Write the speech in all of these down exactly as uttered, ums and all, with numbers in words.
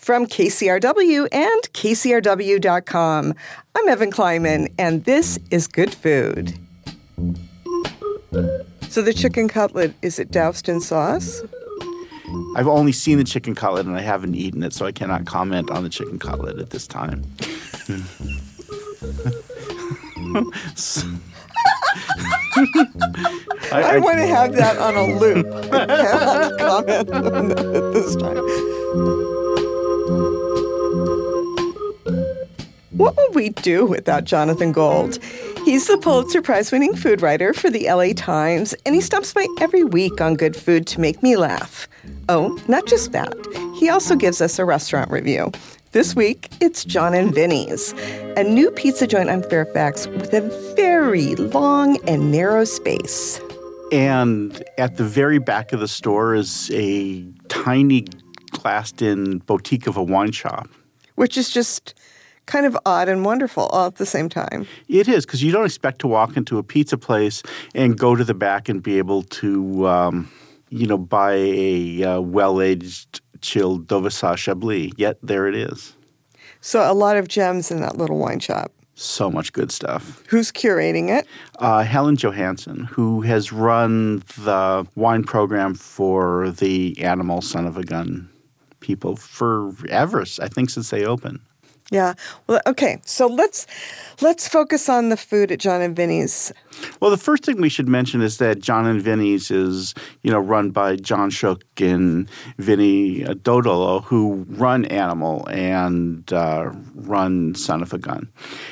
From K C R W and K C R W dot com, I'm Evan Kleiman, and this is Good Food. So the chicken cutlet, is it doused in sauce? I've only seen the chicken cutlet, and I haven't eaten it, so I cannot comment on the chicken cutlet at this time. I, I, I want to have that on a loop. I cannot comment on that at this time. What would we do without Jonathan Gold? He's the Pulitzer Prize-winning food writer for the L A Times, and he stops by every week on Good Food to make me laugh. Oh, not just that. He also gives us a restaurant review. This week, it's Jon and Vinny's, a new pizza joint on Fairfax with a very long and narrow space. And at the very back of the store is a tiny glassed-in boutique of a wine shop. Which is just kind of odd and wonderful all at the same time. It is, because you don't expect to walk into a pizza place and go to the back and be able to, um, you know, buy a uh, well-aged chilled Dauvissat Chablis. Yet there it is. So a lot of gems in that little wine shop. So much good stuff. Who's curating it? Uh, Helen Johansson, who has run the wine program for the Animal Son of a Gun people forever, I think, since they opened. Yeah. Well, okay. So let's let's focus on the food at Jon and Vinny's. Well, the first thing we should mention is that Jon and Vinny's is, you know, run by John Shook and Vinny Dodolo, who run Animal and uh, run Son of a Gun.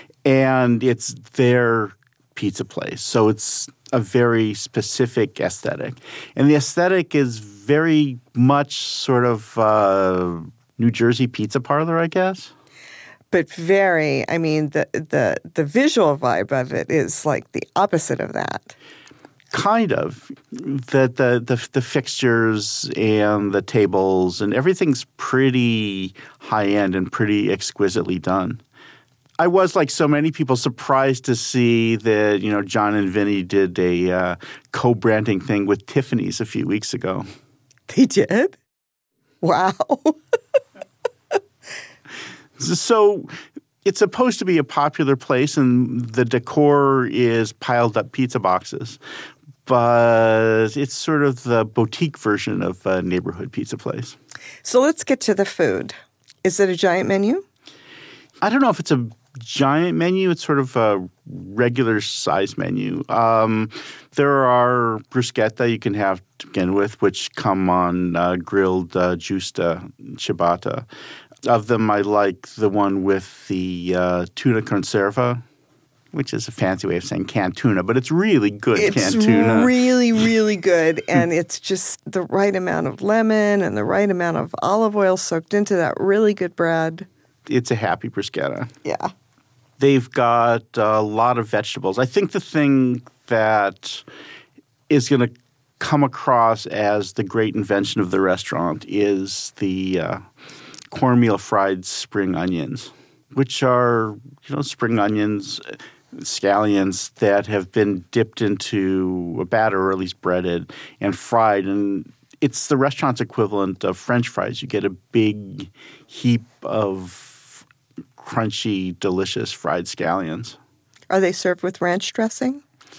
And it's their pizza place. So it's a very specific aesthetic. And the aesthetic is very much sort of uh, New Jersey pizza parlor, I guess. But very, I mean, the, the the visual vibe of it is like the opposite of that. Kind of. The, the, the, the fixtures and the tables and everything's pretty high-end and pretty exquisitely done. I was, like so many people, surprised to see that, you know, Jon and Vinny did a uh, co-branding thing with Tiffany's a few weeks ago. They did? Wow. So it's supposed to be a popular place, and the decor is piled up pizza boxes. But it's sort of the boutique version of a neighborhood pizza place. So let's get to the food. Is it a giant menu? I don't know if it's a giant menu. It's sort of a regular size menu. Um, there are bruschetta you can have to begin with, which come on uh, grilled uh, giusta ciabatta. Of them, I like the one with the uh, tuna conserva, which is a fancy way of saying canned tuna, but it's really good it's canned tuna. It's really, really good, and it's just the right amount of lemon and the right amount of olive oil soaked into that really good bread. It's a happy bruschetta. Yeah. They've got a lot of vegetables. I think the thing that is going to come across as the great invention of the restaurant is the uh, cornmeal fried spring onions, which are, you know, spring onions, scallions that have been dipped into a batter, or at least breaded, and fried. And it's the restaurant's equivalent of French fries. You get a big heap of crunchy, delicious fried scallions. Are they served with ranch dressing?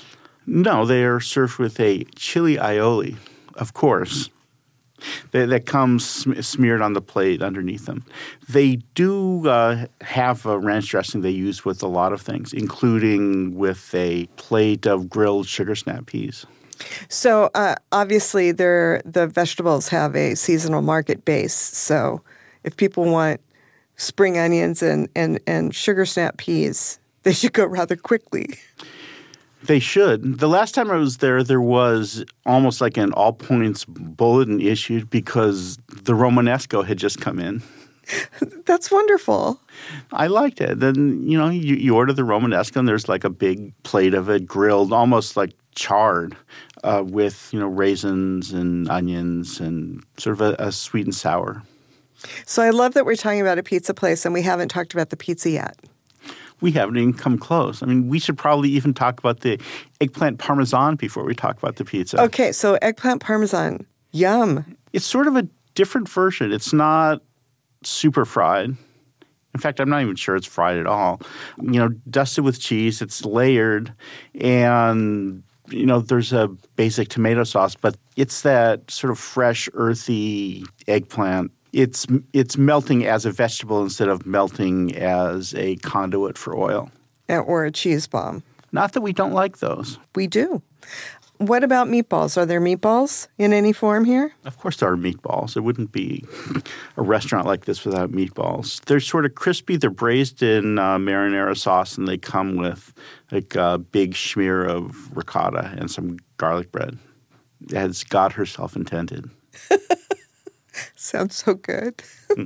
No, they are served with a chili aioli, of course. That, that comes sm- smeared on the plate underneath them. They do uh, have a ranch dressing they use with a lot of things, including with a plate of grilled sugar snap peas. So uh, obviously the vegetables have a seasonal market base. So if people want spring onions and, and, and sugar snap peas, they should go rather quickly. They should. The last time I was there, there was almost like an all-points bulletin issued because the Romanesco had just come in. That's wonderful. I liked it. Then, you know, you, you order the Romanesco and there's like a big plate of it grilled, almost like charred, uh, with, you know, raisins and onions and sort of a, a sweet and sour. So I love that we're talking about a pizza place and we haven't talked about the pizza yet. We haven't even come close. I mean, we should probably even talk about the eggplant parmesan before we talk about the pizza. Okay, so eggplant parmesan. Yum. It's sort of a different version. It's not super fried. In fact, I'm not even sure it's fried at all. You know, dusted with cheese, it's layered, and, you know, there's a basic tomato sauce, but it's that sort of fresh, earthy eggplant. It's it's melting as a vegetable instead of melting as a conduit for oil. Or a cheese bomb. Not that we don't like those. We do. What about meatballs? Are there meatballs in any form here? Of course there are meatballs. There wouldn't be a restaurant like this without meatballs. They're sort of crispy. They're braised in uh, marinara sauce, and they come with like a big smear of ricotta and some garlic bread, as God herself intended. Sounds so good.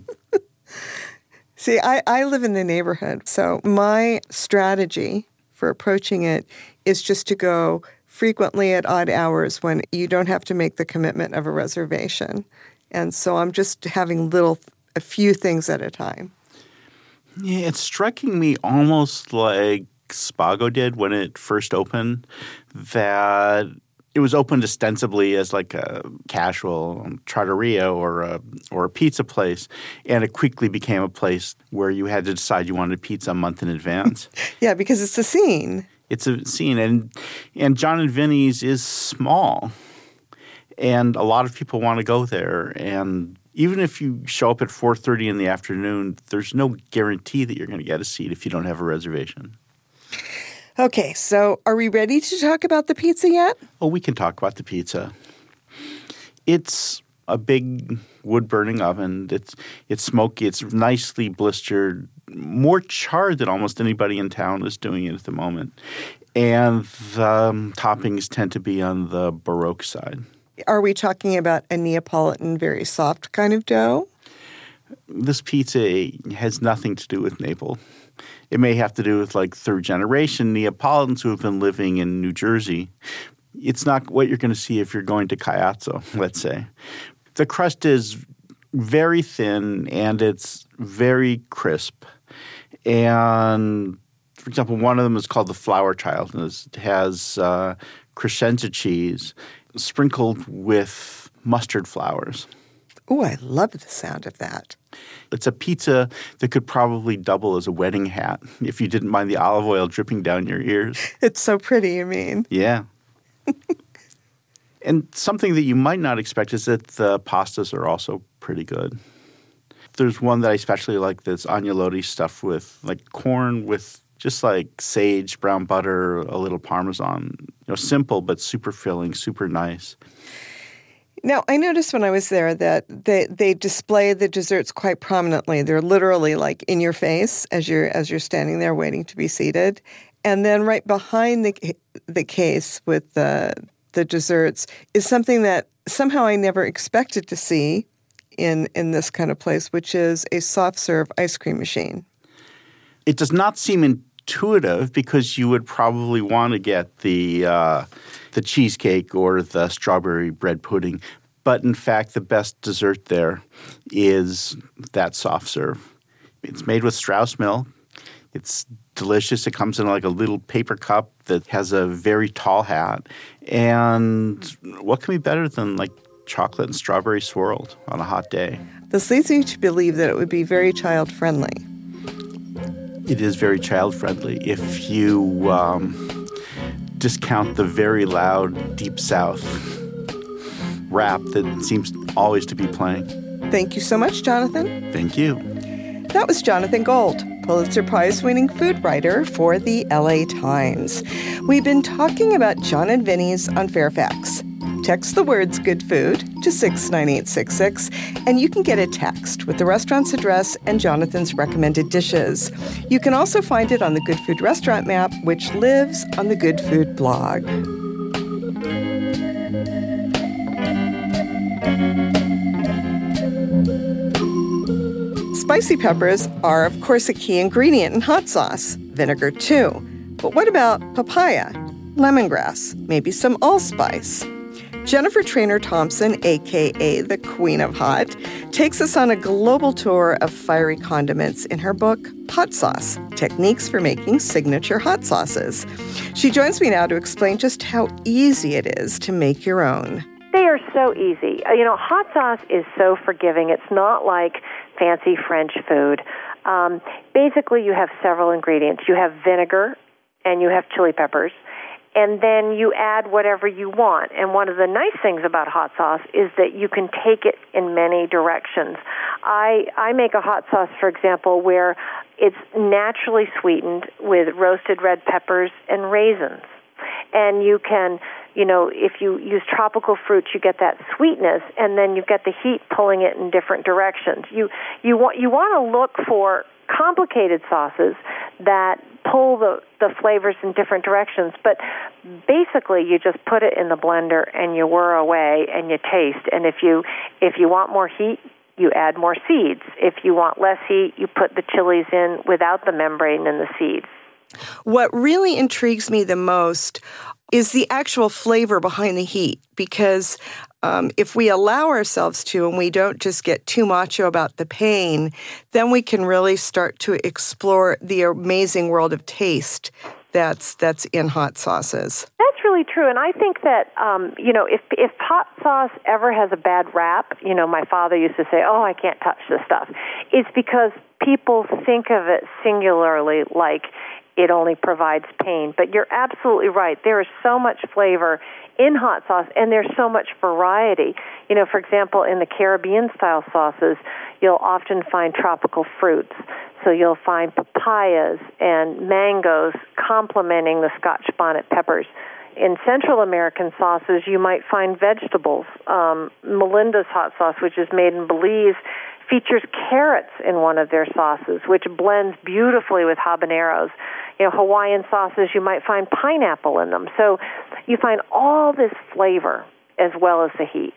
See, I, I live in the neighborhood, so my strategy for approaching it is just to go frequently at odd hours when you don't have to make the commitment of a reservation. And so I'm just having little, a few things at a time. Yeah, it's striking me almost like Spago did when it first opened, that it was opened ostensibly as like a casual trattoria or a, or a pizza place, and it quickly became a place where you had to decide you wanted pizza a month in advance. Yeah, because it's a scene. It's a scene, and and John and Vinny's is small, and a lot of people want to go there. And even if you show up at four thirty in the afternoon, there's no guarantee that you're going to get a seat if you don't have a reservation. Okay, so are we ready to talk about the pizza yet? Oh, we can talk about the pizza. It's a big wood-burning oven. It's it's smoky. It's nicely blistered, more charred than almost anybody in town is doing it at the moment. And the um, toppings tend to be on the Baroque side. Are we talking about a Neapolitan, very soft kind of dough? This pizza has nothing to do with Naples. It may have to do with like third-generation Neapolitans who have been living in New Jersey. It's not what you're going to see if you're going to Caiazzo, let's say. The crust is very thin and it's very crisp. And, for example, one of them is called the Flower Child. And it has uh, Crescenza cheese sprinkled with mustard flowers. Oh, I love the sound of that. It's a pizza that could probably double as a wedding hat if you didn't mind the olive oil dripping down your ears. It's so pretty, you mean? Yeah. And something that you might not expect is that the pastas are also pretty good. There's one that I especially like that's agnolotti stuffed with like corn with just like sage, brown butter, a little Parmesan. You know, simple but super filling, super nice. Now, I noticed when I was there that they, they display the desserts quite prominently. They're literally like in your face as you're as you're standing there waiting to be seated. And then right behind the the case with the the desserts is something that somehow I never expected to see in in this kind of place, which is a soft serve ice cream machine. It does not seem intuitive because you would probably want to get the uh, the cheesecake or the strawberry bread pudding. But in fact, the best dessert there is that soft serve. It's made with Strauss milk. It's delicious. It comes in like a little paper cup that has a very tall hat. And what can be better than like chocolate and strawberry swirled on a hot day? This leads me to believe that it would be very child-friendly. It is very child-friendly if you um, discount the very loud Deep South rap that seems always to be playing. Thank you so much, Jonathan. Thank you. That was Jonathan Gold, Pulitzer Prize-winning food writer for the L A Times. We've been talking about John and Vinny's on Fairfax. Text the words good food to six nine eight six six, and you can get a text with the restaurant's address and Jonathan's recommended dishes. You can also find it on the Good Food Restaurant map, which lives on the Good Food blog. Spicy peppers are, of course, a key ingredient in hot sauce. Vinegar, too. But what about papaya, lemongrass, maybe some allspice? Jennifer Trainer Thompson, a k a the Queen of Hot, takes us on a global tour of fiery condiments in her book, Hot Sauce, Techniques for Making Signature Hot Sauces. She joins me now to explain just how easy it is to make your own. They are so easy. You know, hot sauce is so forgiving. It's not like fancy French food. Um, basically, you have several ingredients. You have vinegar, and you have chili peppers, and then you add whatever you want. And one of the nice things about hot sauce is that you can take it in many directions. I, I make a hot sauce, for example, where it's naturally sweetened with roasted red peppers and raisins. And you can, you know, if you use tropical fruits, you get that sweetness, and then you get the heat pulling it in different directions. You you want you want to look for complicated sauces that pull the, the flavors in different directions, but basically you just put it in the blender and you whir away and you taste. And if you if you want more heat, you add more seeds. If you want less heat, you put the chilies in without the membrane and the seeds. What really intrigues me the most is the actual flavor behind the heat, because um, if we allow ourselves to and we don't just get too macho about the pain, then we can really start to explore the amazing world of taste that's that's in hot sauces. That's really true, and I think that um, you know if if hot sauce ever has a bad rap, you know, my father used to say, "Oh, I can't touch this stuff," it's because people think of it singularly, like it only provides pain. But you're absolutely right. There is so much flavor in hot sauce, and there's so much variety. You know, for example, in the Caribbean-style sauces, you'll often find tropical fruits. So you'll find papayas and mangoes complementing the Scotch bonnet peppers. In Central American sauces, you might find vegetables. Um, Melinda's hot sauce, which is made in Belize, features carrots in one of their sauces, which blends beautifully with habaneros. You know, Hawaiian sauces, you might find pineapple in them. So you find all this flavor as well as the heat.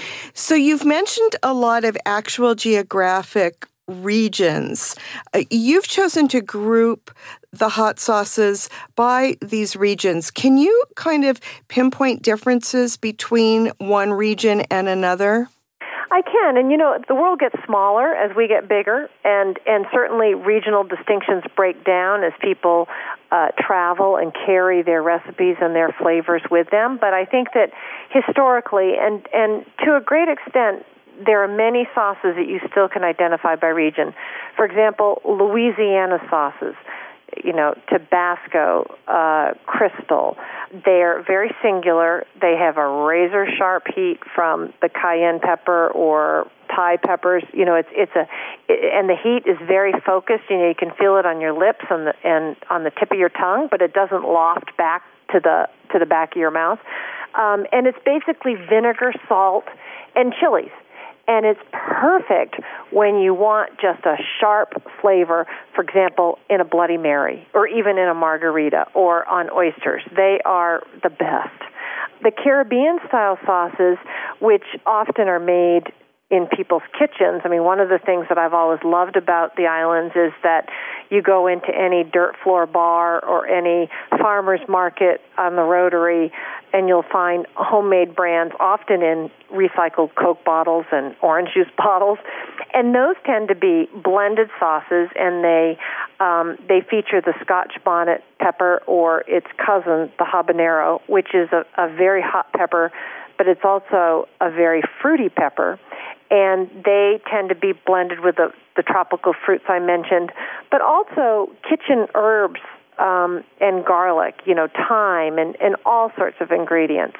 So you've mentioned a lot of actual geographic regions. Uh, you've chosen to group the hot sauces by these regions. Can you kind of pinpoint differences between one region and another? I can, and you know, the world gets smaller as we get bigger, and, and certainly regional distinctions break down as people uh, travel and carry their recipes and their flavors with them. But I think that historically, and, and to a great extent, there are many sauces that you still can identify by region. For example, Louisiana sauces, you know, Tabasco, uh, Crystal. They're very singular. They have a razor-sharp heat from the cayenne pepper or Thai peppers. You know, it's it's a, it, and the heat is very focused. You know, you can feel it on your lips and the, and on the tip of your tongue, but it doesn't loft back to the to the back of your mouth. Um, and it's basically vinegar, salt, and chilies. And it's perfect when you want just a sharp flavor, for example, in a Bloody Mary or even in a margarita or on oysters. They are the best. The Caribbean-style sauces, which often are made in people's kitchens, I mean, one of the things that I've always loved about the islands is that you go into any dirt floor bar or any farmer's market on the Rotary, and you'll find homemade brands, often in recycled Coke bottles and orange juice bottles. And those tend to be blended sauces, and they um, they feature the Scotch bonnet pepper or its cousin, the habanero, which is a, a very hot pepper, but it's also a very fruity pepper. And they tend to be blended with the, the tropical fruits I mentioned, but also kitchen herbs um, and garlic, you know, thyme and, and all sorts of ingredients.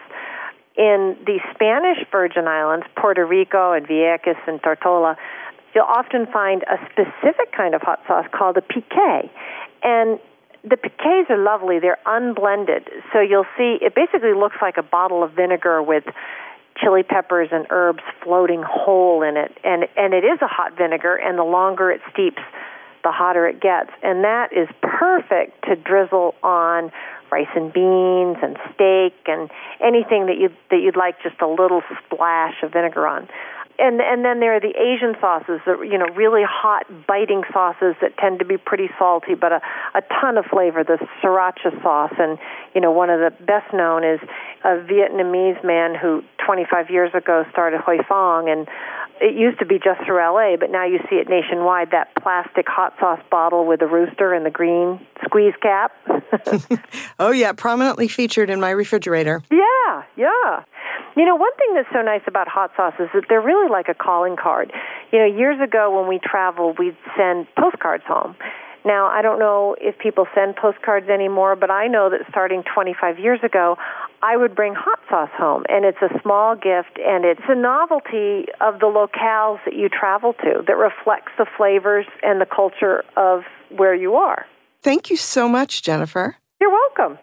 In the Spanish Virgin Islands, Puerto Rico and Vieques and Tortola, you'll often find a specific kind of hot sauce called a piqué. And the piqués are lovely. They're unblended. So you'll see it basically looks like a bottle of vinegar with chili peppers and herbs floating whole in it. And and it is a hot vinegar, and the longer it steeps, the hotter it gets. And that is perfect to drizzle on rice and beans and steak and anything that you that you'd like just a little splash of vinegar on. And and then there are the Asian sauces, that, you know, really hot, biting sauces that tend to be pretty salty, but a, a ton of flavor. The sriracha sauce, and you know, one of the best known is a Vietnamese man who twenty-five years ago started Hoi Fong, and it used to be just through L A, but now you see it nationwide. That plastic hot sauce bottle with the rooster and the green squeeze cap. Oh yeah, prominently featured in my refrigerator. Yeah, yeah. You know, one thing that's so nice about hot sauce is that they're really like a calling card. You know, years ago when we traveled, we'd send postcards home. Now, I don't know if people send postcards anymore, but I know that starting twenty-five years ago, I would bring hot sauce home, and it's a small gift, and it's a novelty of the locales that you travel to that reflects the flavors and the culture of where you are. Thank you so much, Jennifer. You're welcome.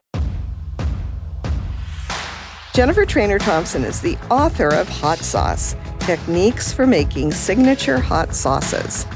Jennifer Trainer Thompson is the author of Hot Sauce, Techniques for Making Signature Hot Sauces.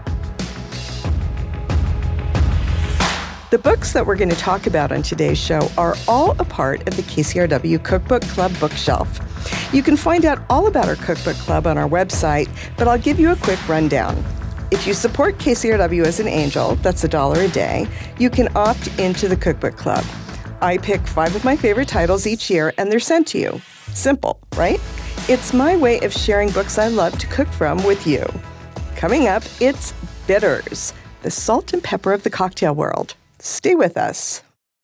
The books that we're going to talk about on today's show are all a part of the K C R W Cookbook Club bookshelf. You can find out all about our Cookbook Club on our website, but I'll give you a quick rundown. If you support K C R W as an angel, that's a dollar a day, you can opt into the Cookbook Club. I pick five of my favorite titles each year, and they're sent to you. Simple, right? It's my way of sharing books I love to cook from with you. Coming up, it's Bitters, the salt and pepper of the cocktail world. Stay with us.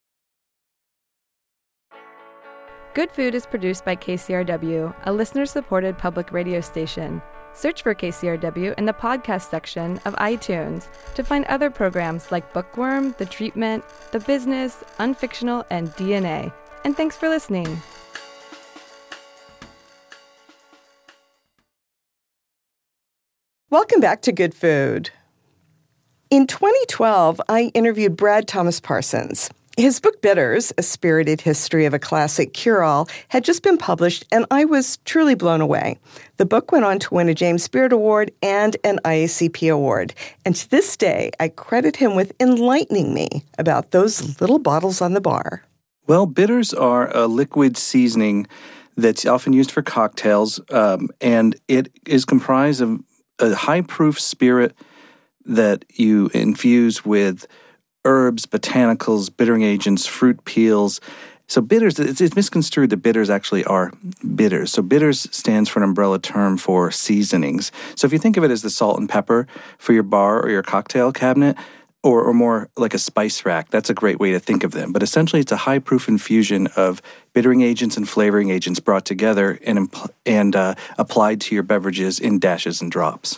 Good Food is produced by K C R W, a listener-supported public radio station. Search for K C R W in the podcast section of iTunes to find other programs like Bookworm, The Treatment, The Business, Unfictional, and D N A. And thanks for listening. Welcome back to Good Food. In twenty twelve, I interviewed Brad Thomas Parsons. His book Bitters, A Spirited History of a Classic Cure-All, had just been published, and I was truly blown away. The book went on to win a James Beard Award and an I A C P award. And to this day, I credit him with enlightening me about those little bottles on the bar. Well, bitters are a liquid seasoning that's often used for cocktails, um, and it is comprised of a high-proof spirit that you infuse with herbs, botanicals, bittering agents, fruit peels. So bitters, it's, it's misconstrued that bitters actually are bitters. So bitters stands for an umbrella term for seasonings. So if you think of it as the salt and pepper for your bar or your cocktail cabinet, or, or more like a spice rack, that's a great way to think of them. But essentially it's a high-proof infusion of bittering agents and flavoring agents brought together and, impl- and uh, applied to your beverages in dashes and drops.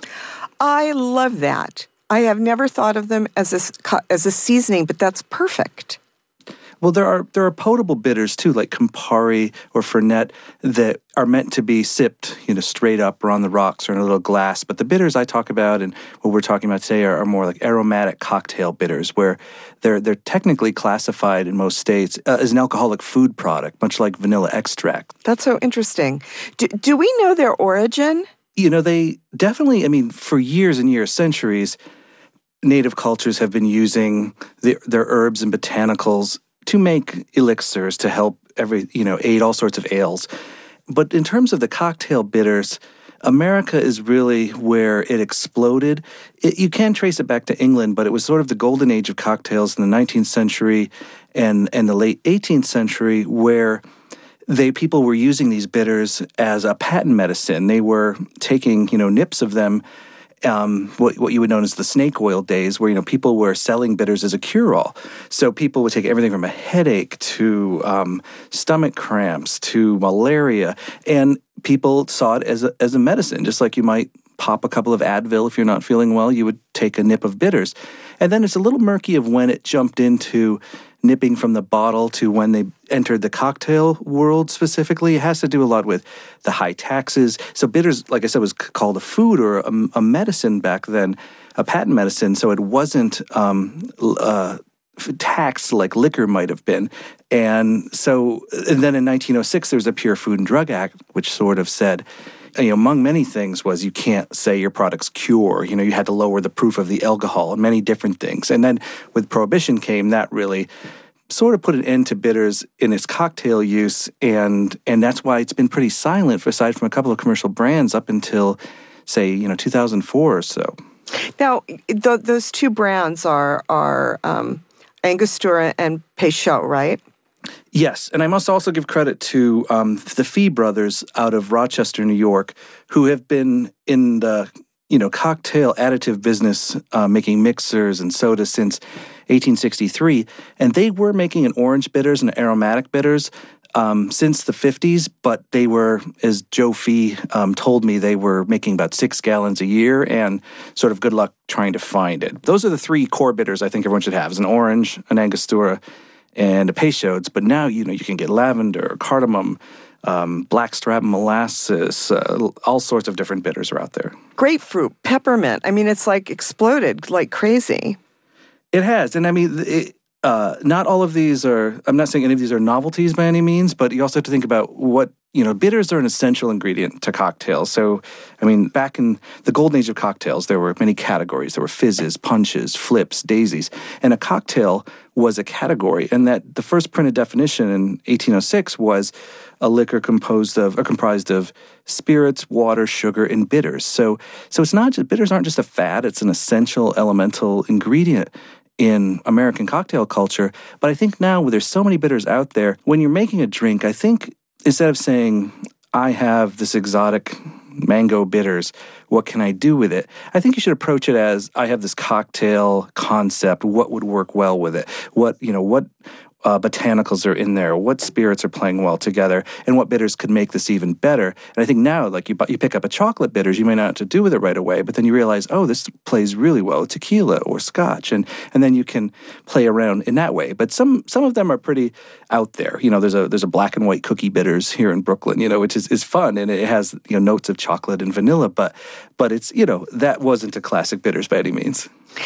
I love that. I have never thought of them as a, as a seasoning, but that's perfect. Well, there are there are potable bitters too, like Campari or Fernet, that are meant to be sipped, you know, straight up or on the rocks or in a little glass. But the bitters I talk about and what we're talking about today are, are more like aromatic cocktail bitters, where they're they're technically classified in most states uh, as an alcoholic food product, much like vanilla extract. That's so interesting. Do, do we know their origin? You know, they definitely, I mean, for years and years, centuries, native cultures have been using the, their herbs and botanicals to make elixirs to help every, you know, aid all sorts of ails. But in terms of the cocktail bitters, America is really where it exploded. It, you can trace it back to England, but it was sort of the golden age of cocktails in the nineteenth century and, and the late eighteenth century, where they people were using these bitters as a patent medicine. They were taking, you know, nips of them, Um, what, what you would know as the snake oil days, where, you know, people were selling bitters as a cure-all. So people would take everything from a headache to um, stomach cramps to malaria, and people saw it as a, as a medicine. Just like you might pop a couple of Advil if you're not feeling well, you would take a nip of bitters. And then it's a little murky of when it jumped into nipping from the bottle to when they entered the cocktail world specifically. It has to do a lot with the high taxes. So bitters, like I said, was called a food or a, a medicine back then, a patent medicine. So it wasn't um, uh, taxed like liquor might have been. And so, and then in nineteen oh six, there was a Pure Food and Drug Act, which sort of said, you know, among many things was you can't say your product's cure. You know, you had to lower the proof of the alcohol and many different things. And then with Prohibition came, that really sort of put an end to bitters in its cocktail use. And and that's why it's been pretty silent, aside from a couple of commercial brands, up until, say, you know, two thousand four or so. Now, th- those two brands are, are um, Angostura and Peychaud, right? Yes, and I must also give credit to um, the Fee brothers out of Rochester, New York, who have been in the, you know, cocktail additive business, uh, making mixers and sodas since eighteen sixty-three, and they were making an orange bitters and aromatic bitters um, since the fifties, but they were, as Joe Fee um, told me, they were making about six gallons a year, and sort of good luck trying to find it. Those are the three core bitters I think everyone should have: is an orange, an Angostura, and a Peychaud's. But now, you know, you can get lavender, cardamom, um, blackstrap molasses, uh, all sorts of different bitters are out there. Grapefruit, peppermint. I mean, it's like exploded like crazy. It has. And I mean, it, uh, not all of these are, I'm not saying any of these are novelties by any means, but you also have to think about what, you know, bitters are an essential ingredient to cocktails. So, I mean, back in the golden age of cocktails, there were many categories. There were fizzes, punches, flips, daisies. And a cocktail was a category. And that the first printed definition in eighteen oh six was a liquor composed of, or comprised of spirits, water, sugar, and bitters. So, so it's not just, bitters aren't just a fad, it's an essential elemental ingredient in American cocktail culture. But I think now, there's so many bitters out there, when you're making a drink, I think instead of saying, I have this exotic mango bitters, what can I do with it? I think you should approach it as, I have this cocktail concept, what would work well with it? What, you know, what uh, botanicals are in there? What spirits are playing well together? And what bitters could make this even better? And I think now, like you you pick up a chocolate bitters, you may not have to do with it right away, but then you realize, oh, this plays really well with tequila or scotch. And and then you can play around in that way. But some some of them are pretty out there. You know, there's a there's a black and white cookie bitters here in Brooklyn, you know, which is, is fun, and it has, you know, notes of chocolate and vanilla, but but it's, you know, that wasn't a classic bitters by any means.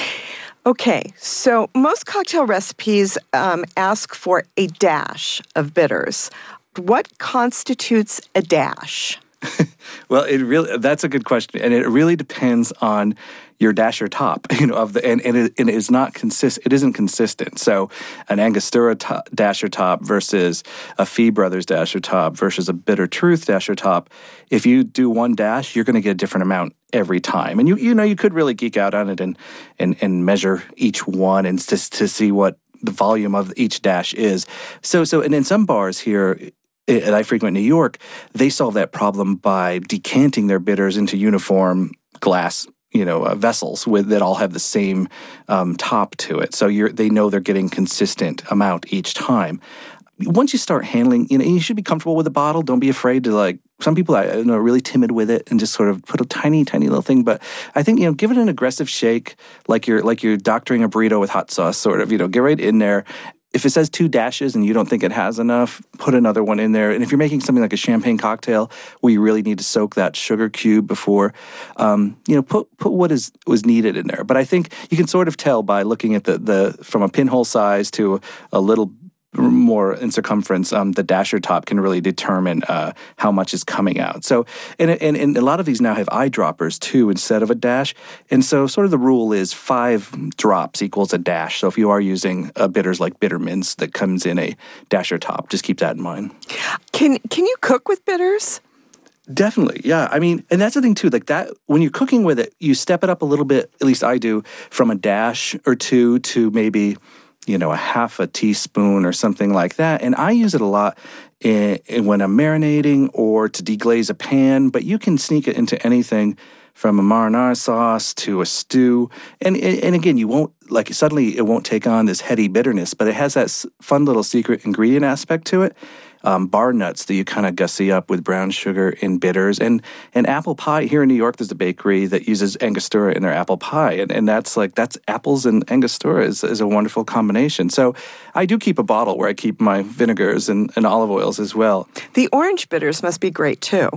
Okay, so most cocktail recipes um, ask for a dash of bitters. What constitutes a dash? Well, it really that's a good question, and it really depends on your dash or top, you know, of the and, and, it, and it is not consist it isn't consistent. So, an Angostura to, dash or top versus a Fee Brothers dash or top versus a Bitter Truth dash or top. If you do one dash, you're going to get a different amount every time, and you you know you could really geek out on it and and and measure each one and just to see what the volume of each dash is. So so and in some bars here that I frequent in New York, they solve that problem by decanting their bitters into uniform glass, you know, uh, vessels with that all have the same um, top to it. So you're they know they're getting consistent amount each time. Once you start handling, you know, you should be comfortable with the bottle. Don't be afraid to, like, some people I know are really timid with it and just sort of put a tiny, tiny little thing. But I think, you know, give it an aggressive shake, like you're like you're doctoring a burrito with hot sauce, sort of. You know, get right in there. If it says two dashes and you don't think it has enough, put another one in there. And if you're making something like a champagne cocktail where you really need to soak that sugar cube before, um, you know, put put what is was needed in there. But I think you can sort of tell by looking at the the from a pinhole size to a little more in circumference, um, the dasher top can really determine uh, how much is coming out. So, and, and, and a lot of these now have eyedroppers too instead of a dash. And so sort of the rule is five drops equals a dash. So if you are using uh, bitters like bitter mints that comes in a dasher top, just keep that in mind. Can can you cook with bitters? Definitely, yeah. I mean, and that's the thing too, like that, when you're cooking with it, you step it up a little bit, at least I do, from a dash or two to maybe, you know, a half a teaspoon or something like that. And I use it a lot in, in when I'm marinating or to deglaze a pan, but you can sneak it into anything from a marinara sauce to a stew. And and again, you won't, like, suddenly it won't take on this heady bitterness, but it has that fun little secret ingredient aspect to it. Um, bar nuts that you kind of gussy up with brown sugar and bitters. And and apple pie. Here in New York, there's a bakery that uses Angostura in their apple pie. And, and that's like, that's apples and Angostura is, is a wonderful combination. So I do keep a bottle where I keep my vinegars and, and olive oils as well. The orange bitters must be great too.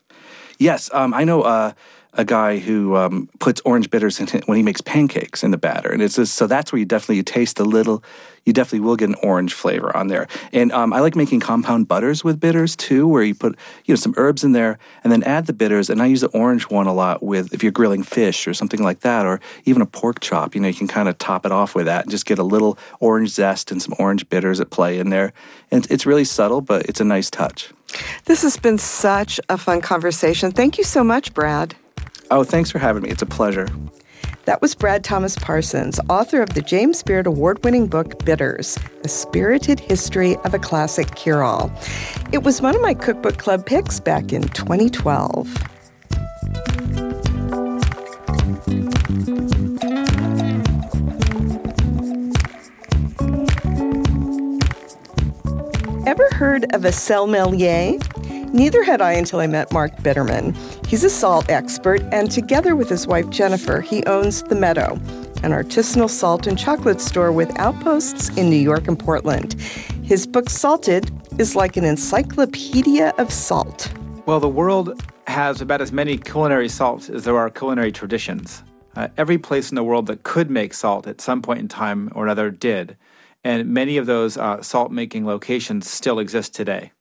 Yes, um, I know uh, a guy who um, puts orange bitters in it when he makes pancakes in the batter. And it's just, so that's where you definitely you taste a little, you definitely will get an orange flavor on there. And um, I like making compound butters with bitters too, where you put, you know, some herbs in there and then add the bitters. And I use the orange one a lot with, if you're grilling fish or something like that, or even a pork chop, you know, you can kind of top it off with that and just get a little orange zest and some orange bitters at play in there. And it's really subtle, but it's a nice touch. This has been such a fun conversation. Thank you so much, Brad. Oh, thanks for having me. It's a pleasure. That was Brad Thomas Parsons, author of the James Beard Award-winning book, Bitters, A Spirited History of a Classic Cure-All. It was one of my Cookbook Club picks back in twenty twelve. ever heard of a sommelier? Neither had I until I met Mark Bitterman. He's a salt expert, and together with his wife Jennifer, he owns The Meadow, an artisanal salt and chocolate store with outposts in New York and Portland. His book, Salted, is like an encyclopedia of salt. Well, the world has about as many culinary salts as there are culinary traditions. Uh, every place in the world that could make salt at some point in time or another did, and many of those uh, salt-making locations still exist today.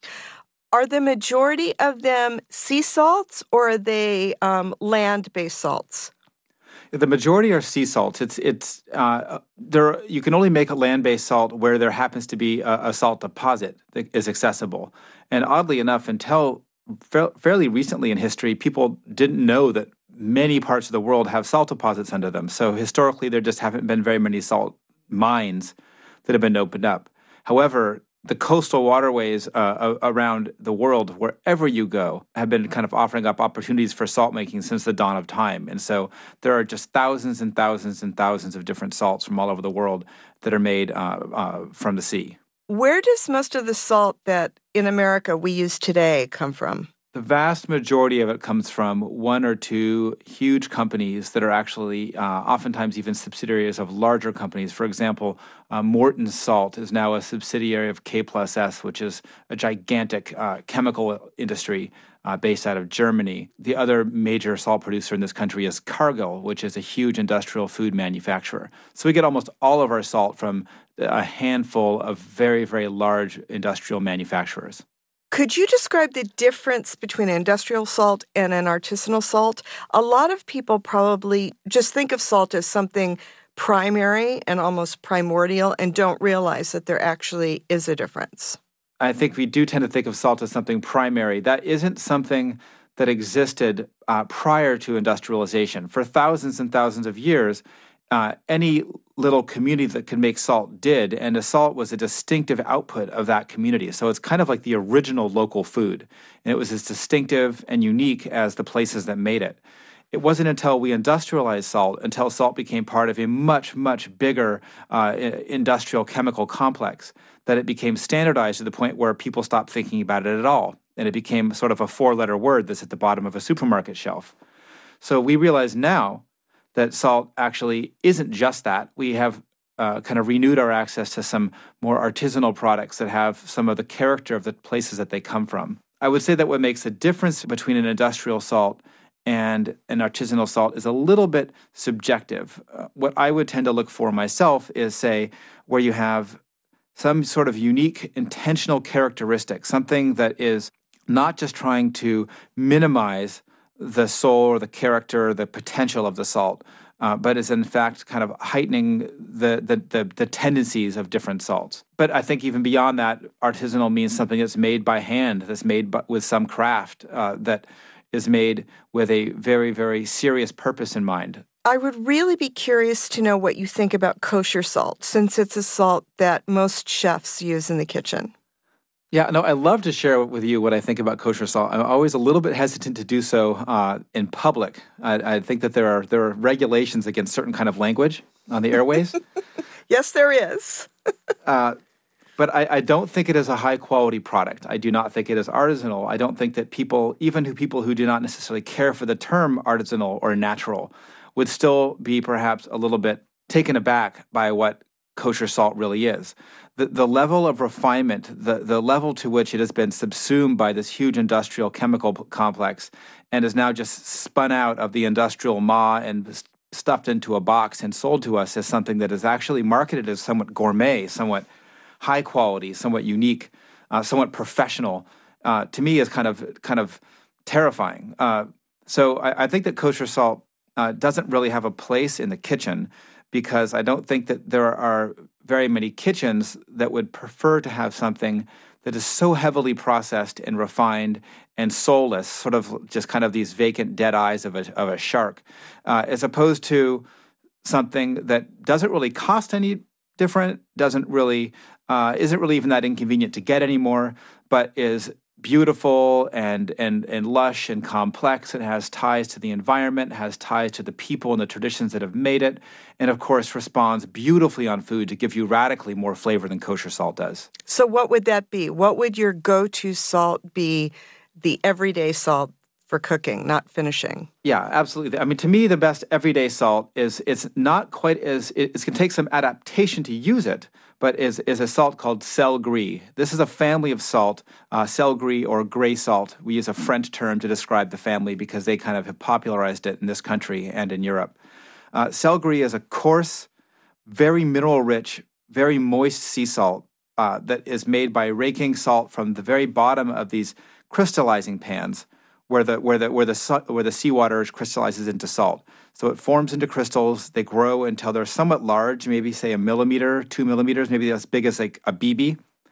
Are the majority of them sea salts, or are they um, land-based salts? The majority are sea salts. It's it's uh, there. You can only make a land-based salt where there happens to be a, a salt deposit that is accessible. And oddly enough, until fa- fairly recently in history, people didn't know that many parts of the world have salt deposits under them. So historically, there just haven't been very many salt mines that have been opened up. However, the coastal waterways uh, around the world, wherever you go, have been kind of offering up opportunities for salt making since the dawn of time. And so there are just thousands and thousands and thousands of different salts from all over the world that are made uh, uh, from the sea. Where does most of the salt that in America we use today come from? The vast majority of it comes from one or two huge companies that are actually uh, oftentimes even subsidiaries of larger companies. For example, uh, Morton Salt is now a subsidiary of K plus S, which is a gigantic uh, chemical industry uh, based out of Germany. The other major salt producer in this country is Cargill, which is a huge industrial food manufacturer. So we get almost all of our salt from a handful of very, very large industrial manufacturers. Could you describe the difference between an industrial salt and an artisanal salt? A lot of people probably just think of salt as something primary and almost primordial and don't realize that there actually is a difference. I think we do tend to think of salt as something primary. That isn't something that existed uh, prior to industrialization. For thousands and thousands of years, uh, any little community that could make salt did, and the salt was a distinctive output of that community. So it's kind of like the original local food, and it was as distinctive and unique as the places that made it. It wasn't until we industrialized salt, until salt became part of a much, much bigger uh, industrial chemical complex, that it became standardized to the point where people stopped thinking about it at all, and it became sort of a four-letter word that's at the bottom of a supermarket shelf. So we realize now that salt actually isn't just that. We have uh, kind of renewed our access to some more artisanal products that have some of the character of the places that they come from. I would say that what makes a difference between an industrial salt and an artisanal salt is a little bit subjective. Uh, what I would tend to look for myself is, say, where you have some sort of unique intentional characteristic, something that is not just trying to minimize the soul or the character, the potential of the salt, uh, but is in fact kind of heightening the, the the the tendencies of different salts. But I think even beyond that, artisanal means something that's made by hand, that's made by, with some craft, uh, that is made with a very, very serious purpose in mind. I would really be curious to know what you think about kosher salt, since it's a salt that most chefs use in the kitchen. Yeah, no, I love to share with you what I think about kosher salt. I'm always a little bit hesitant to do so uh, in public. I, I think that there are there are regulations against certain kind of language on the airways. Yes, there is. uh, but I, I don't think it is a high-quality product. I do not think it is artisanal. I don't think that people, even who people who do not necessarily care for the term artisanal or natural, would still be perhaps a little bit taken aback by what kosher salt really is. The the level of refinement, the, the level to which it has been subsumed by this huge industrial chemical p- complex and is now just spun out of the industrial maw and st- stuffed into a box and sold to us as something that is actually marketed as somewhat gourmet, somewhat high quality, somewhat unique, uh, somewhat professional, uh, to me is kind of kind of terrifying. Uh, so I, I think that kosher salt uh, doesn't really have a place in the kitchen, because I don't think that there are very many kitchens that would prefer to have something that is so heavily processed and refined and soulless, sort of just kind of these vacant dead eyes of a, of a shark, uh, as opposed to something that doesn't really cost any different, doesn't really, uh, isn't really even that inconvenient to get anymore, but is beautiful and, and, and lush and complex. It has ties to the environment, has ties to the people and the traditions that have made it, and of course responds beautifully on food to give you radically more flavor than kosher salt does. So what would that be? What would your go-to salt be, the everyday salt for cooking, not finishing? Yeah, absolutely. I mean, to me, the best everyday salt is it's not quite as, it, it's going to take some adaptation to use it, but is is a salt called sel gris. This is a family of salt, uh, sel gris or gray salt. We use a French term to describe the family because they kind of have popularized it in this country and in Europe. Uh, sel gris is a coarse, very mineral-rich, very moist sea salt uh, that is made by raking salt from the very bottom of these crystallizing pans, where the where the where the where the seawater crystallizes into salt. So it forms into crystals. They grow until they're somewhat large, maybe say a millimeter, two millimeters, maybe as big as like a B B.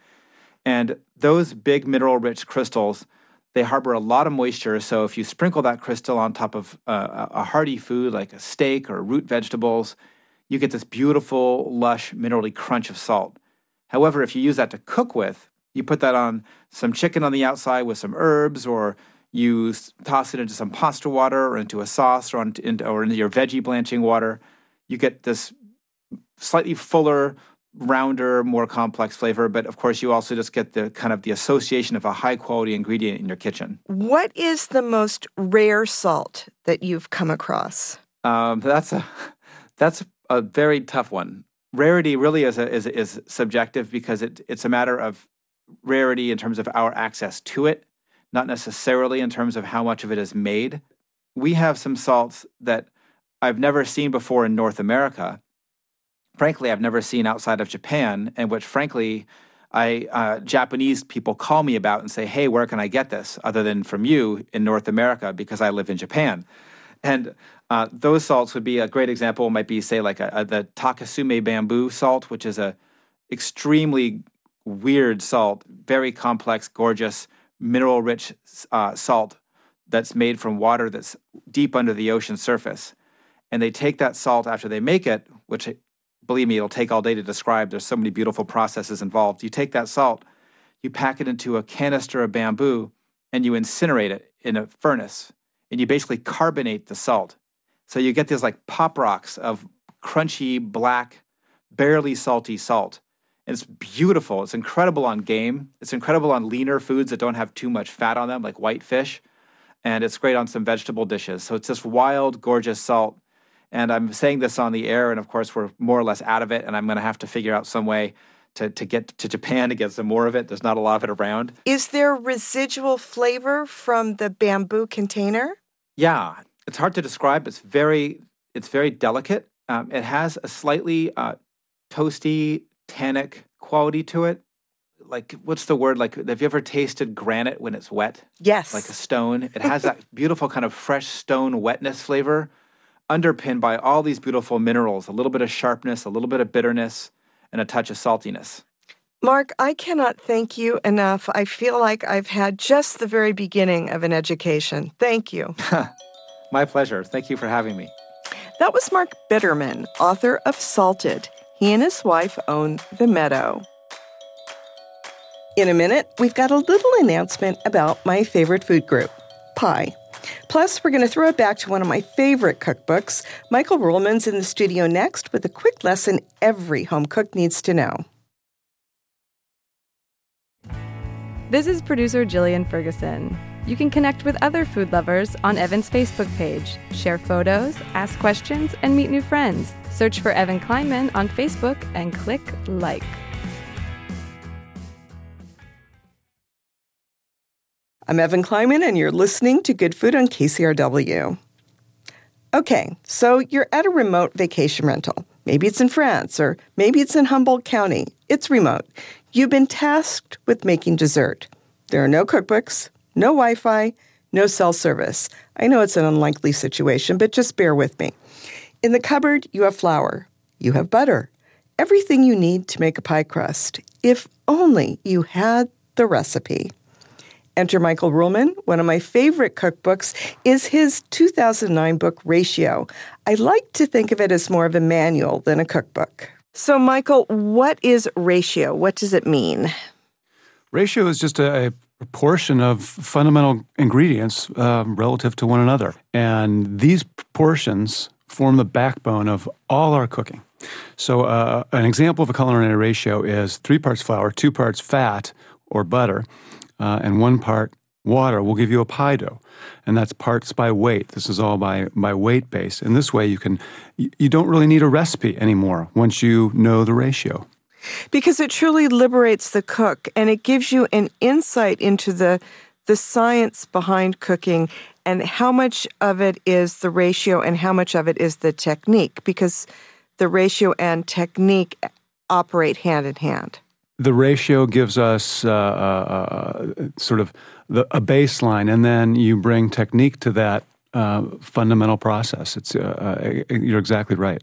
And those big mineral-rich crystals, they harbor a lot of moisture. So if you sprinkle that crystal on top of uh, a hearty food like a steak or root vegetables, you get this beautiful, lush, minerally crunch of salt. However, if you use that to cook with, you put that on some chicken on the outside with some herbs, or you toss it into some pasta water or into a sauce or, on, into, or into your veggie blanching water, you get this slightly fuller, rounder, more complex flavor. But of course, you also just get the kind of the association of a high-quality ingredient in your kitchen. What is the most rare salt that you've come across? Um, that's a that's a very tough one. Rarity really is a, is is subjective because it it's a matter of rarity in terms of our access to it, not necessarily in terms of how much of it is made. We have some salts that I've never seen before in North America. Frankly, I've never seen outside of Japan, and which, frankly, I uh, Japanese people call me about and say, hey, where can I get this, other than from you in North America, because I live in Japan. And uh, those salts would be a great example, might be, say, like a, a, the Takasume bamboo salt, which is a extremely weird salt, very complex, gorgeous, mineral-rich uh, salt that's made from water that's deep under the ocean surface. And they take that salt after they make it, which, believe me, it'll take all day to describe. There's so many beautiful processes involved. You take that salt, you pack it into a canister of bamboo, and you incinerate it in a furnace. And you basically carbonate the salt. So you get these like pop rocks of crunchy, black, barely salty salt. And it's beautiful. It's incredible on game. It's incredible on leaner foods that don't have too much fat on them, like white fish. And it's great on some vegetable dishes. So it's this wild, gorgeous salt. And I'm saying this on the air, and of course we're more or less out of it, and I'm going to have to figure out some way to, to get to Japan to get some more of it. There's not a lot of it around. Is there residual flavor from the bamboo container? Yeah, it's hard to describe. It's very, it's very delicate. Um, it has a slightly uh, toasty, tannic quality to it. Like, what's the word? Like, have you ever tasted granite when it's wet? Yes. Like a stone. It has that beautiful kind of fresh stone wetness flavor, underpinned by all these beautiful minerals, a little bit of sharpness, a little bit of bitterness, and a touch of saltiness. Mark, I cannot thank you enough. I feel like I've had just the very beginning of an education. Thank you. My pleasure. Thank you for having me. That was Mark Bitterman, author of Salted. He and his wife own The Meadow. In a minute, we've got a little announcement about my favorite food group, pie. Plus, we're going to throw it back to one of my favorite cookbooks. Michael Ruhlman's in the studio next with a quick lesson every home cook needs to know. This is producer Jillian Ferguson. You can connect with other food lovers on Evan's Facebook page, share photos, ask questions, and meet new friends. Search for Evan Kleinman on Facebook and click like. I'm Evan Kleinman, and you're listening to Good Food on K C R W. Okay, so you're at a remote vacation rental. Maybe it's in France, or maybe it's in Humboldt County. It's remote. You've been tasked with making dessert. There are no cookbooks, no Wi-Fi, no cell service. I know it's an unlikely situation, but just bear with me. In the cupboard, you have flour. You have butter. Everything you need to make a pie crust. If only you had the recipe. Enter Michael Ruhlman. One of my favorite cookbooks is his two thousand nine book, Ratio. I like to think of it as more of a manual than a cookbook. So, Michael, what is Ratio? What does it mean? Ratio is just a, proportion of fundamental ingredients uh, relative to one another. And these proportions form the backbone of all our cooking. So uh, an example of a culinary ratio is three parts flour, two parts fat or butter, uh, and one part water will give you a pie dough. And that's parts by weight. This is all by, by weight base. And this way you can you don't really need a recipe anymore once you know the ratio. Because it truly liberates the cook, and it gives you an insight into the the science behind cooking and how much of it is the ratio and how much of it is the technique, because the ratio and technique operate hand in hand. The ratio gives us uh, uh, sort of the, a baseline, and then you bring technique to that uh, fundamental process. It's uh, uh, you're exactly right.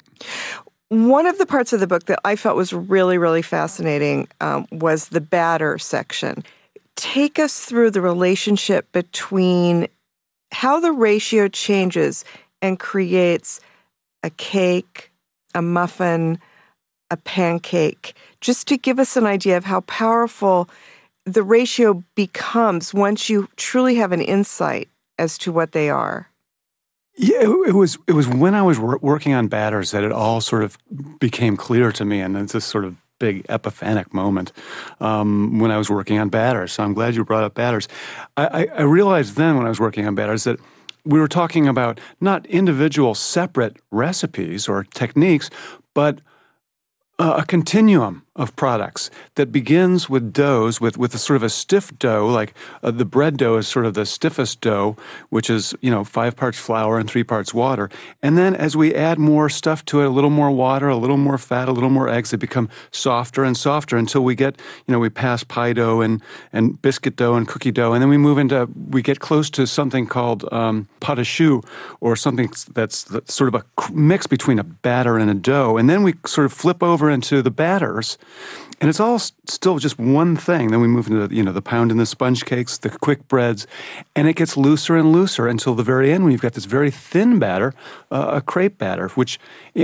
One of the parts of the book that I felt was really, really fascinating um, was the batter section. Take us through the relationship between how the ratio changes and creates a cake, a muffin, a pancake, just to give us an idea of how powerful the ratio becomes once you truly have an insight as to what they are. Yeah, it, it was it was when I was wor- working on batters that it all sort of became clear to me, and it's this sort of big epiphanic moment um, when I was working on batters. So I'm glad you brought up batters. I, I, I realized then when I was working on batters that we were talking about not individual separate recipes or techniques, but uh, a continuum of products that begins with doughs, with, with a sort of a stiff dough, like uh, the bread dough is sort of the stiffest dough, which is, you know, five parts flour and three parts water. And then as we add more stuff to it, a little more water, a little more fat, a little more eggs, they become softer and softer until we get, you know, we pass pie dough and, and biscuit dough and cookie dough. And then we move into, we get close to something called um, pâte à choux, or something that's, that's sort of a mix between a batter and a dough. And then we sort of flip over into the batters. And it's all still just one thing. Then we move into the, you know, the pound and the sponge cakes, the quick breads, and it gets looser and looser until the very end when you've got this very thin batter, uh, a crepe batter, which